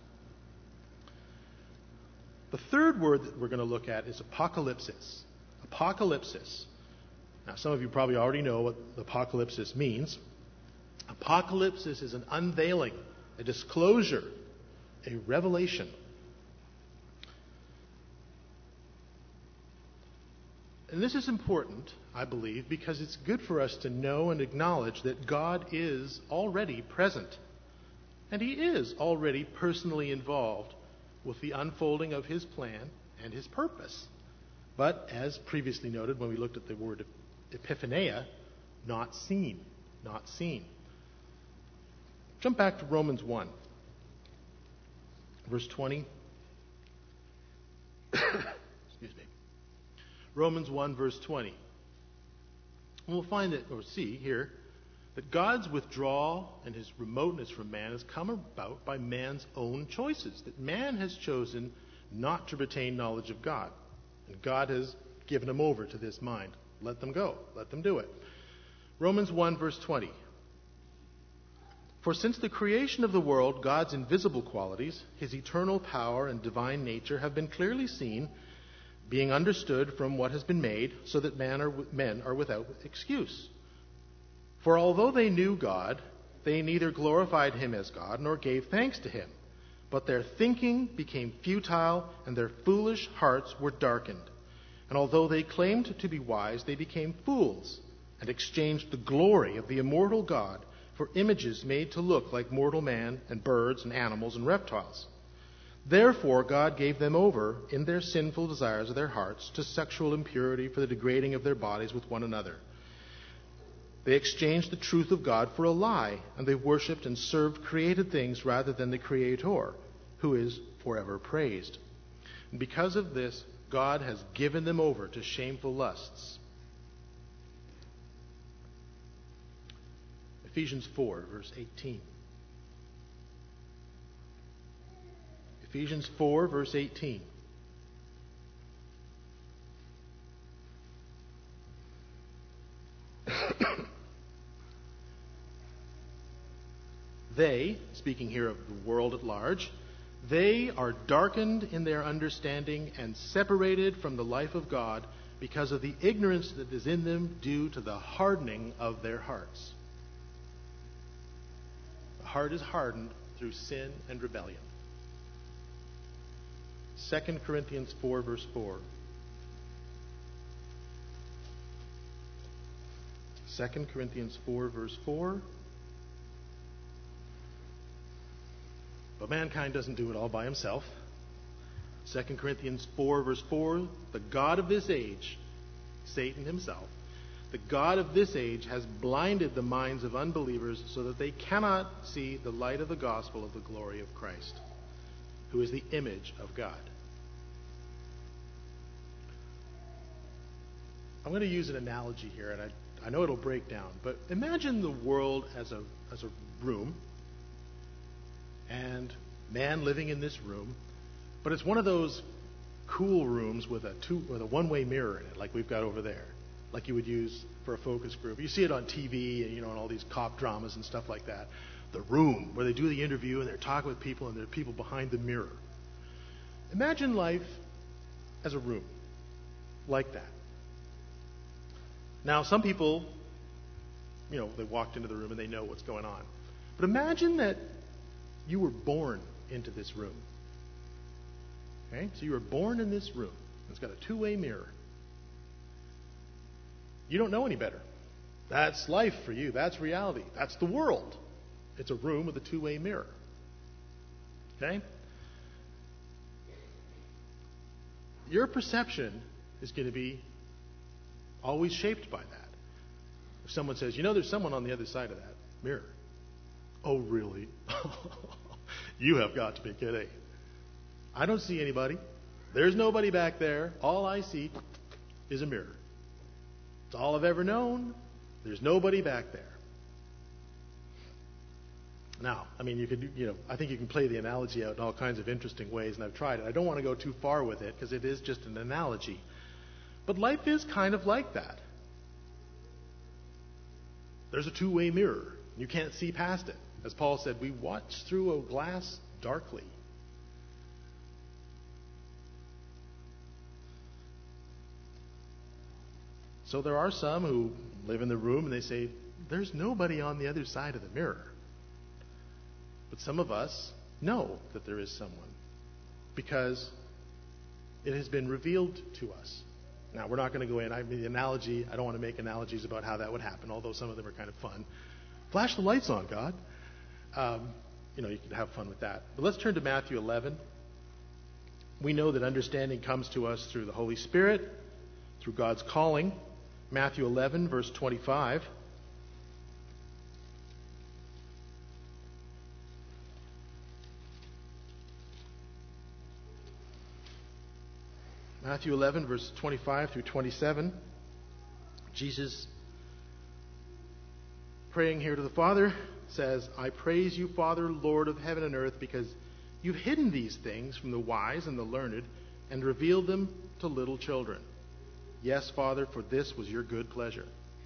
The third word that we're going to look at is apocalypsis. Apocalypsis. Now, some of you probably already know what apocalypsis means. Apocalypsis is an unveiling, a disclosure, a revelation. And this is important, I believe, because it's good for us to know and acknowledge that God is already present. And he is already personally involved with the unfolding of his plan and his purpose. But, as previously noted when we looked at the word epiphaneia, not seen. Not seen. Jump back to Romans one, verse twenty. Excuse me. Romans one, verse twenty. And we'll find that, or see here, that God's withdrawal and his remoteness from man has come about by man's own choices. That man has chosen not to retain knowledge of God. And God has given him over to this mind. Let them go. Let them do it. Romans one, verse twenty. For since the creation of the world, God's invisible qualities, his eternal power and divine nature have been clearly seen, being understood from what has been made, so that man are, men are without excuse. For although they knew God, they neither glorified him as God nor gave thanks to him. But their thinking became futile, and their foolish hearts were darkened. And although they claimed to be wise, they became fools, and exchanged the glory of the immortal God for images made to look like mortal man and birds and animals and reptiles. Therefore God gave them over in their sinful desires of their hearts to sexual impurity for the degrading of their bodies with one another. They exchanged the truth of God for a lie, and they worshipped and served created things rather than the Creator, who is forever praised. And because of this, God has given them over to shameful lusts. Ephesians four, verse eighteen. Ephesians four, verse eighteen. They, speaking here of the world at large, they are darkened in their understanding and separated from the life of God because of the ignorance that is in them due to the hardening of their hearts. The heart is hardened through sin and rebellion. Second Corinthians four, verse four. Second Corinthians four, verse four. But mankind doesn't do it all by himself. Second Corinthians four, verse four, the God of this age, Satan himself, the God of this age has blinded the minds of unbelievers so that they cannot see the light of the gospel of the glory of Christ, who is the image of God. I'm going to use an analogy here, and I, I know it'll break down, but imagine the world as a, as a room, and man living in this room, but it's one of those cool rooms with a two with a one-way mirror in it, like we've got over there, like you would use for a focus group. You see it on T V, and you know, in all these cop dramas and stuff like that. The room where they do the interview and they're talking with people, and there are people behind the mirror. Imagine life as a room like that. Now, some people, you know, they walked into the room and they know what's going on. But imagine that you were born into this room. Okay? So you were born in this room. It's got a two-way mirror. You don't know any better. That's life for you. That's reality. That's the world. It's a room with a two-way mirror. Okay? Your perception is going to be always shaped by that. If someone says, you know, there's someone on the other side of that mirror. Oh, really? You have got to be kidding. I don't see anybody. There's nobody back there. All I see is a mirror. It's all I've ever known. There's nobody back there. Now, I mean, you could, you know, I think you can play the analogy out in all kinds of interesting ways, and I've tried it. I don't want to go too far with it because it is just an analogy. But life is kind of like that. There's a two-way mirror. You can't see past it. As Paul said, we watch through a glass darkly. So there are some who live in the room and they say, there's nobody on the other side of the mirror. But some of us know that there is someone because it has been revealed to us. Now, we're not going to go in. I mean, the analogy, I don't want to make analogies about how that would happen, although some of them are kind of fun. Flash the lights on, God. Um, you know, you can have fun with that. But let's turn to Matthew eleven. We know that understanding comes to us through the Holy Spirit, through God's calling. Matthew eleven, verse twenty-five. Matthew eleven, verse twenty-five through twenty-seven. Jesus, praying here to the Father, says, I praise you, Father, Lord of heaven and earth, because you've hidden these things from the wise and the learned and revealed them to little children. Yes, Father, for this was your good pleasure.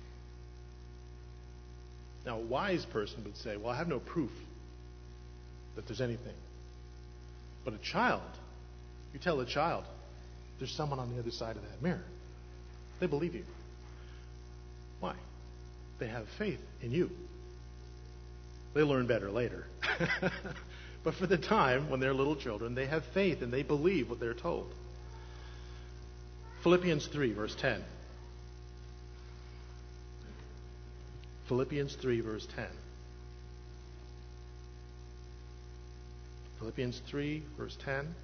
Now, a wise person would say, well, I have no proof that there's anything. But a child, you tell a child, there's someone on the other side of that mirror. They believe you. Why? they have faith in you. They learn better later. But for the time, when they're little children, they have faith and they believe what they're told. Philippians three, verse ten. Philippians three, verse ten. Philippians three, verse ten.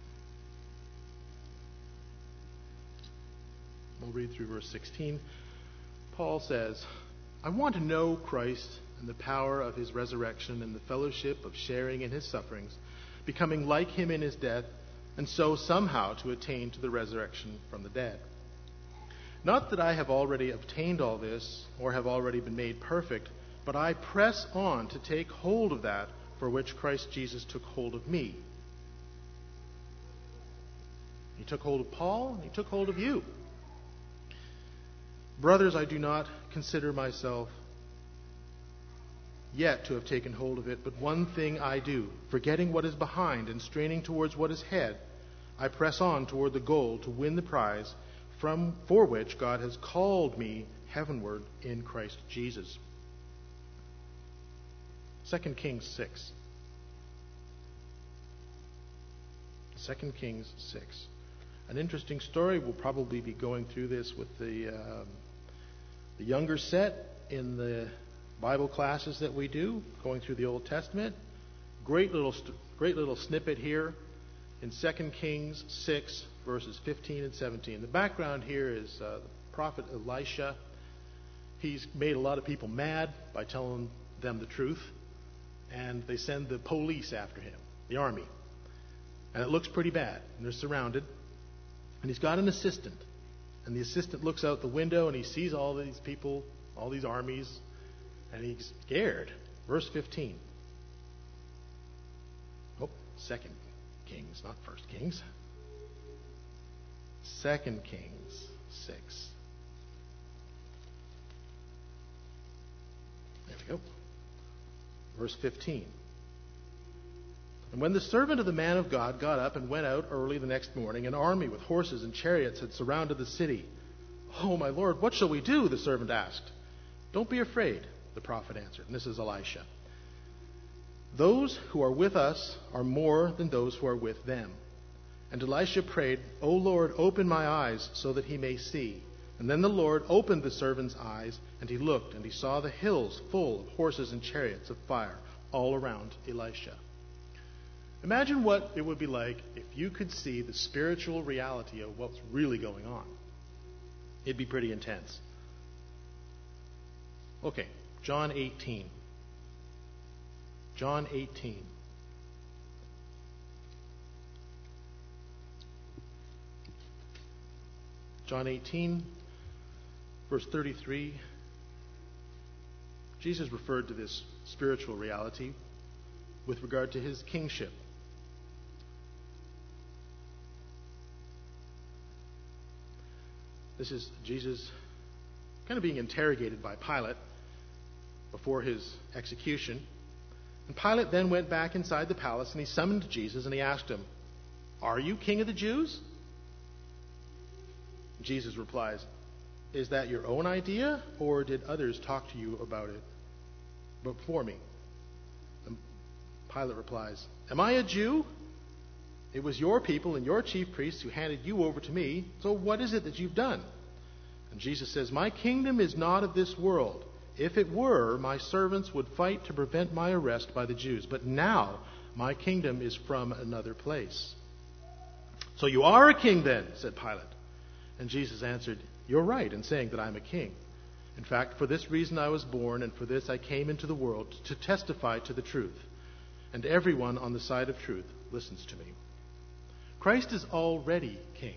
We'll read through verse sixteen. Paul says, I want to know Christ and the power of his resurrection and the fellowship of sharing in his sufferings, becoming like him in his death, and so somehow to attain to the resurrection from the dead. Not that I have already obtained all this or have already been made perfect, but I press on to take hold of that for which Christ Jesus took hold of me. He took hold of Paul, and he took hold of you. Brothers, I do not consider myself yet to have taken hold of it, but one thing I do, forgetting what is behind and straining towards what is ahead, I press on toward the goal to win the prize from for which God has called me heavenward in Christ Jesus. Second Kings six. Second Kings six. An interesting story. We'll probably be going through this with the um, the younger set in the Bible classes that we do, going through the Old Testament. Great little, great little snippet here in Second Kings six, verses fifteen and seventeen. The background here is uh, the prophet Elisha. He's made a lot of people mad by telling them the truth, and they send the police after him, the army. And it looks pretty bad, and they're surrounded. And he's got an assistant, and the assistant looks out the window, and he sees all these people, all these armies, and he's scared. Verse fifteen. Oh, Second Kings, not First Kings. Second Kings six. There we go. Verse fifteen. And when the servant of the man of God got up and went out early the next morning, an army with horses and chariots had surrounded the city. Oh, my Lord, what shall we do? The servant asked. Don't be afraid, the prophet answered. And this is Elisha. Those who are with us are more than those who are with them. And Elisha prayed, O Lord, open my eyes so that he may see. And then the Lord opened the servant's eyes, and he looked, and he saw the hills full of horses and chariots of fire all around Elisha. Imagine what it would be like if you could see the spiritual reality of what's really going on. It'd be pretty intense. Okay, John eighteen. John eighteen. John eighteen, verse thirty-three. Jesus referred to this spiritual reality with regard to his kingship. This is Jesus kind of being interrogated by Pilate before his execution. And Pilate then went back inside the palace, and he summoned Jesus, and he asked him, Are you king of the Jews? Jesus replies, Is that your own idea, or did others talk to you about it before me? And Pilate replies, Am I a Jew? It was your people and your chief priests who handed you over to me. So what is it that you've done? And Jesus says, My kingdom is not of this world. If it were, my servants would fight to prevent my arrest by the Jews. But now my kingdom is from another place. So you are a king then, said Pilate. And Jesus answered, You're right in saying that I'm a king. In fact, for this reason I was born, and for this I came into the world, to testify to the truth. And everyone on the side of truth listens to me. Christ is already king,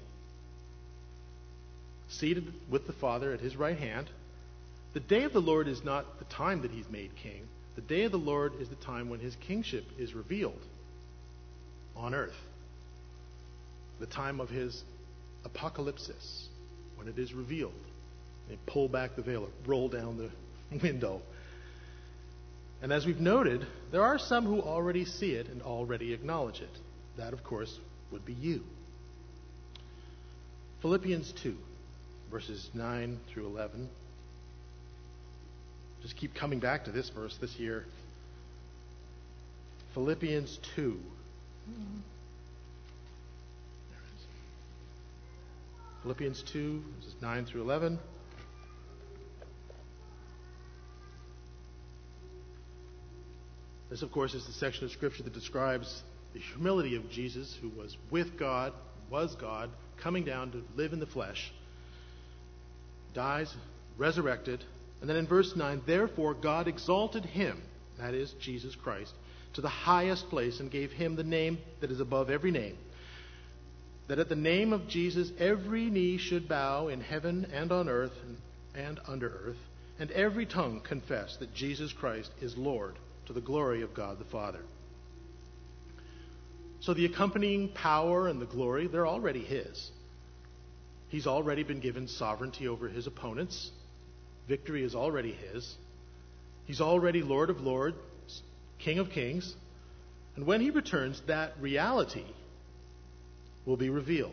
seated with the Father at his right hand. The day of the Lord is not the time that he's made king. The day of the Lord is the time when his kingship is revealed on earth. The time of his apocalypsis, when it is revealed. They pull back the veil, roll down the window. And as we've noted, there are some who already see it and already acknowledge it. That, of course, would be you. Philippians two, verses nine through eleven. Just keep coming back to this verse this year. Philippians two. Philippians two, verses nine through eleven. This, of course, is the section of Scripture that describes the humility of Jesus, who was with God, was God, coming down to live in the flesh, dies, resurrected. And then in verse nine, therefore God exalted him, that is, Jesus Christ, to the highest place and gave him the name that is above every name, that at the name of Jesus every knee should bow in heaven and on earth and, and under earth, and every tongue confess that Jesus Christ is Lord, to the glory of God the Father. So the accompanying power and the glory, they're already his. He's already been given sovereignty over his opponents. Victory is already his. He's already Lord of lords, King of kings. And when he returns, that reality will be revealed,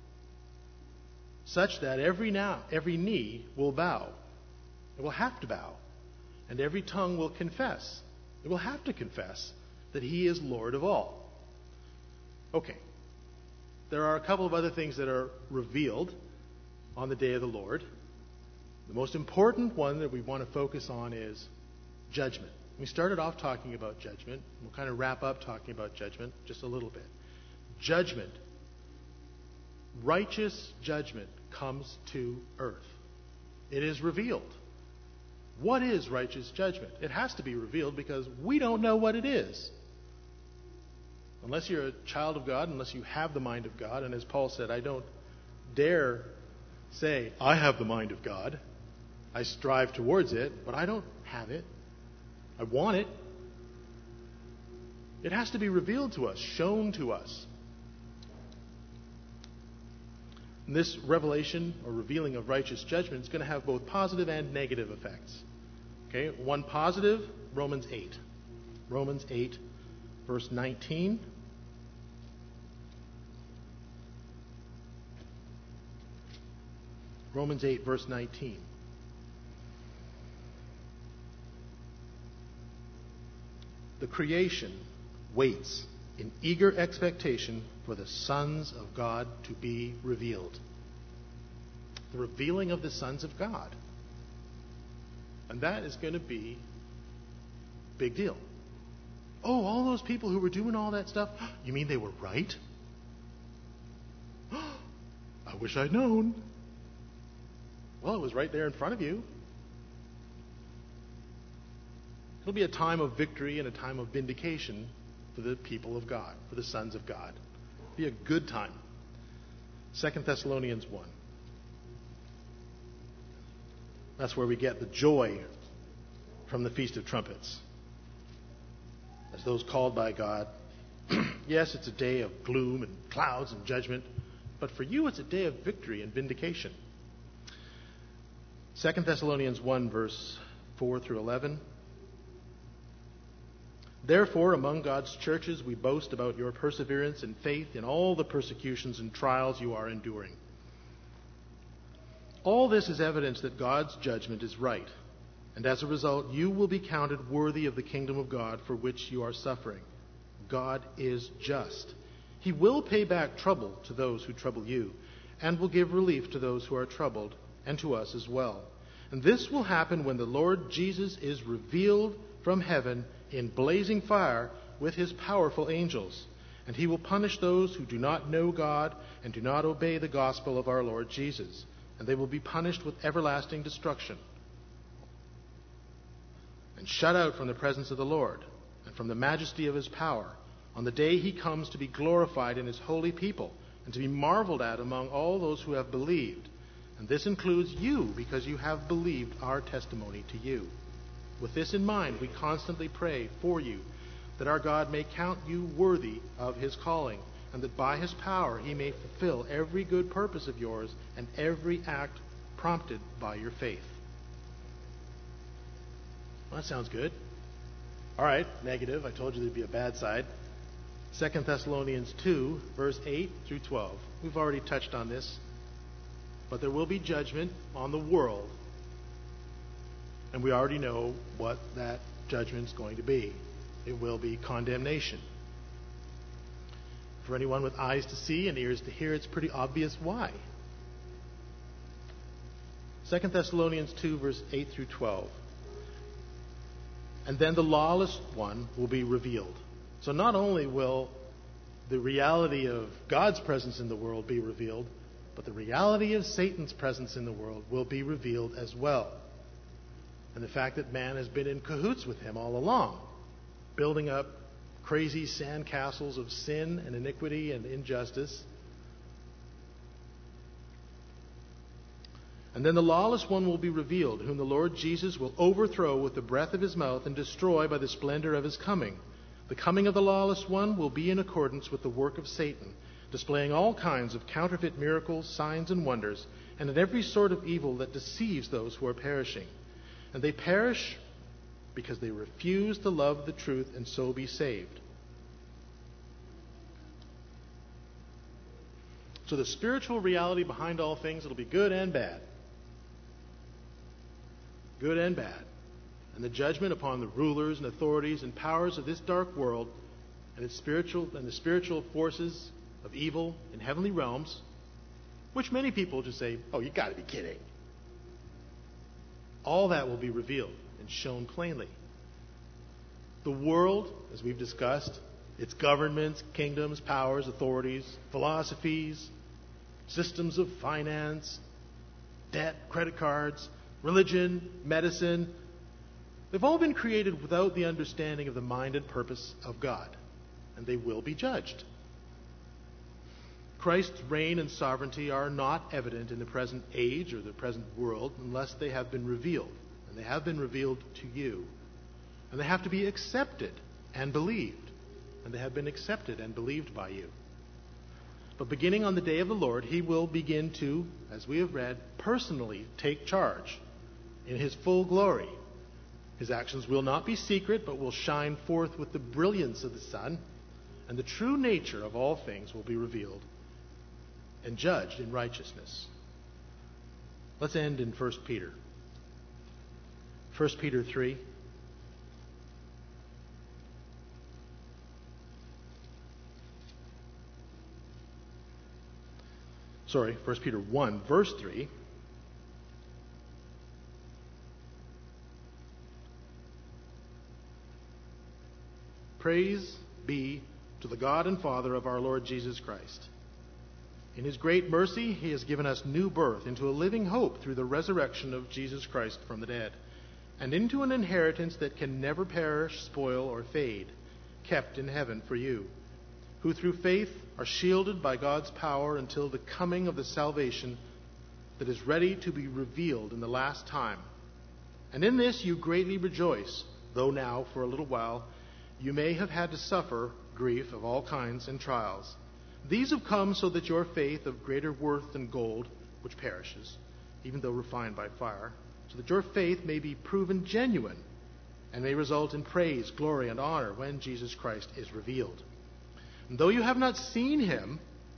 such that every now, every knee will bow. It will have to bow. And every tongue will confess. It will have to confess that he is Lord of all. Okay. There are a couple of other things that are revealed on the day of the Lord. The most important one that we want to focus on is judgment. We started off talking about judgment. We'll kind of wrap up talking about judgment just a little bit. Judgment. Righteous judgment comes to earth. It is revealed. What is righteous judgment? It has to be revealed because we don't know what it is. Unless you're a child of God, unless you have the mind of God, and as Paul said, I don't dare say, I have the mind of God. I strive towards it, but I don't have it. I want it. It has to be revealed to us, shown to us. And this revelation or revealing of righteous judgment is going to have both positive and negative effects. Okay, one positive, Romans eight. Romans eight, verse nineteen. Romans eight, verse nineteen. The creation waits in eager expectation for the sons of God to be revealed. The revealing of the sons of God. And that is going to be a big deal. Oh, all those people who were doing all that stuff, you mean they were right? I wish I'd known. Well, it was right there in front of you. It'll be a time of victory and a time of vindication for the people of God, for the sons of God. It'll be a good time. Second Thessalonians one. That's where we get the joy from the Feast of Trumpets. As those called by God, yes, it's a day of gloom and clouds and judgment, but for you it's a day of victory and vindication. Second Thessalonians one, verse four through eleven. Therefore, among God's churches, we boast about your perseverance and faith in all the persecutions and trials you are enduring. All this is evidence that God's judgment is right, and as a result, you will be counted worthy of the kingdom of God for which you are suffering. God is just. He will pay back trouble to those who trouble you, and will give relief to those who are troubled, and to us as well. And this will happen when the Lord Jesus is revealed from heaven in blazing fire with his powerful angels. And he will punish those who do not know God and do not obey the gospel of our Lord Jesus. And they will be punished with everlasting destruction and shut out from the presence of the Lord and from the majesty of his power on the day he comes to be glorified in his holy people and to be marveled at among all those who have believed. And this includes you, because you have believed our testimony to you. With this in mind, we constantly pray for you, that our God may count you worthy of his calling, and that by his power he may fulfill every good purpose of yours and every act prompted by your faith. Well, that sounds good. All right, negative. I told you there'd be a bad side. Second Thessalonians two, verse eight through twelve. We've already touched on this. But there will be judgment on the world. And we already know what that judgment's going to be. It will be condemnation. For anyone with eyes to see and ears to hear, it's pretty obvious why. Second Thessalonians two, verse eight through twelve. And then the lawless one will be revealed. So not only will the reality of God's presence in the world be revealed, but the reality of Satan's presence in the world will be revealed as well. And the fact that man has been in cahoots with him all along, building up crazy sandcastles of sin and iniquity and injustice. And then the lawless one will be revealed, whom the Lord Jesus will overthrow with the breath of his mouth and destroy by the splendor of his coming. The coming of the lawless one will be in accordance with the work of Satan, displaying all kinds of counterfeit miracles, signs, and wonders, and in every sort of evil that deceives those who are perishing. And they perish because they refuse to love the truth and so be saved. So the spiritual reality behind all things, it'll be good and bad. Good and bad. And the judgment upon the rulers and authorities and powers of this dark world and its spiritual and the spiritual forces of evil in heavenly realms, which many people just say, "Oh, you got to be kidding." All that will be revealed and shown plainly. The world, as we've discussed, its governments, kingdoms, powers, authorities, philosophies, systems of finance, debt, credit cards, religion, medicine, they've all been created without the understanding of the mind and purpose of God, and they will be judged. Christ's reign and sovereignty are not evident in the present age or the present world unless they have been revealed, and they have been revealed to you. And they have to be accepted and believed, and they have been accepted and believed by you. But beginning on the day of the Lord, he will begin to, as we have read, personally take charge in his full glory. His actions will not be secret, but will shine forth with the brilliance of the sun, and the true nature of all things will be revealed and judged in righteousness. Let's end in First Peter. First Peter three. Sorry, First Peter one, verse three. Praise be to the God and Father of our Lord Jesus Christ. In his great mercy, he has given us new birth into a living hope through the resurrection of Jesus Christ from the dead, and into an inheritance that can never perish, spoil, or fade, kept in heaven for you, who through faith are shielded by God's power until the coming of the salvation that is ready to be revealed in the last time. And in this you greatly rejoice, though now, for a little while, you may have had to suffer grief of all kinds and trials. These have come so that your faith, of greater worth than gold, which perishes, even though refined by fire, so that your faith may be proven genuine and may result in praise, glory, and honor when Jesus Christ is revealed. And though you have not seen him,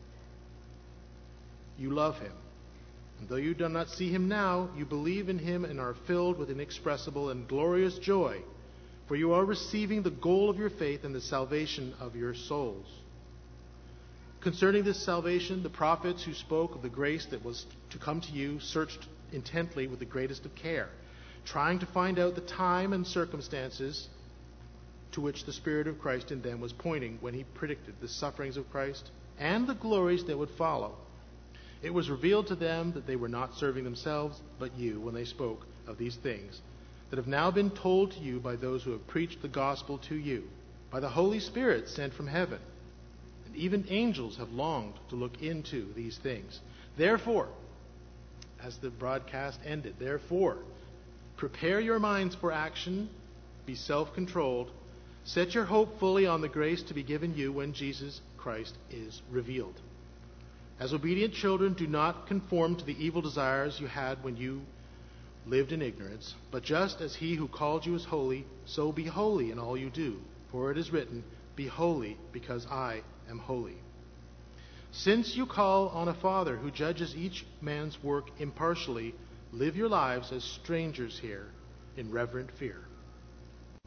you love him. And though you do not see him now, you believe in him and are filled with inexpressible and glorious joy, for you are receiving the goal of your faith and the salvation of your souls. Concerning this salvation, the prophets who spoke of the grace that was to come to you searched intently with the greatest of care, trying to find out the time and circumstances to which the Spirit of Christ in them was pointing when he predicted the sufferings of Christ and the glories that would follow. It was revealed to them that they were not serving themselves, but you, when they spoke of these things that have now been told to you by those who have preached the gospel to you, by the Holy Spirit sent from heaven. And even angels have longed to look into these things. Therefore, as the broadcast ended, therefore, prepare your minds for action, be self-controlled, set your hope fully on the grace to be given you when Jesus Christ is revealed. As obedient children, do not conform to the evil desires you had when you lived in ignorance, but just as he who called you is holy, so be holy in all you do. For it is written, "Be holy, because I am holy." Since you call on a Father who judges each man's work impartially, live your lives as strangers here in reverent fear.